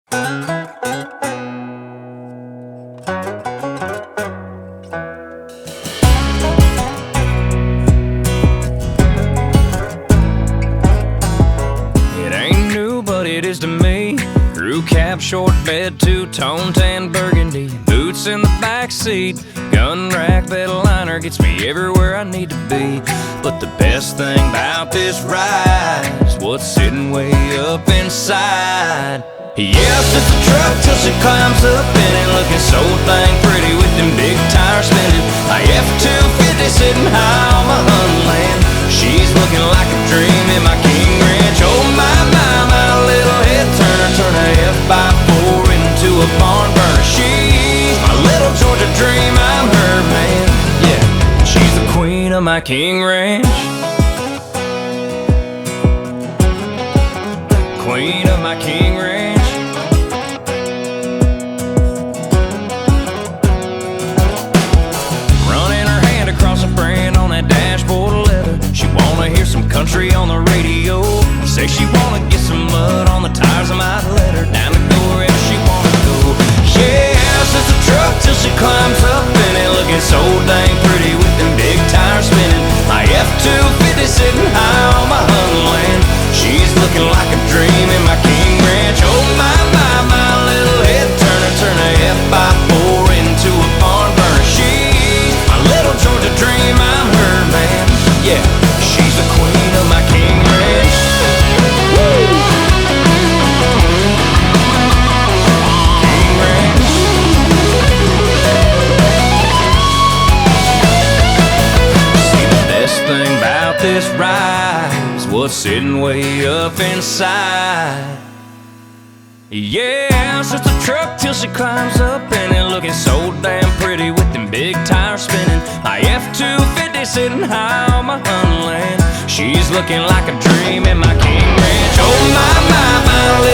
It ain't new, but it is to me. Crew cab, short bed, two-tone tan burgundy, boots in the backseat, gun rack, bed liner gets me everywhere I need to be. But the best thing about this ride is what's sitting way up inside. Yes, it's a truck till she climbs up in it, looking so dang pretty with them big tires spinning. A F-250 sitting high on my Hunland. She's looking like a dream in my King Ranch. Oh my, my little head turner, turn a F-by-4 into a barn burner. She's my little Georgia dream, I'm her man. Yeah, she's the queen of my King Ranch. Queen of my King Ranch. Across a brand on that dashboard of leather. She wanna hear some country on the radio. Say she wanna get some mud on the tires. I might let her down to go wherever she wanna go. Yes, it's a truck till she climbs up in it, looking so dang pretty with them big tires spinning. My F-250 sitting high on my Hunland. She's looking like a dream in my King Ranch. Oh my, my little head turner, turn a F-by-4 into a barn burner. She's my little Georgia dream, I'm her man. Yeah, she's the queen of my King Ranch. Woo! King Ranch. See, the best thing about this ride is what's sitting way up inside. Yes, it's a truck till she climbs up in it, looking so damn pretty with them big tires spinning. My F-250 sitting high on my Hunland. She's looking like a dream in my King Ranch. Oh my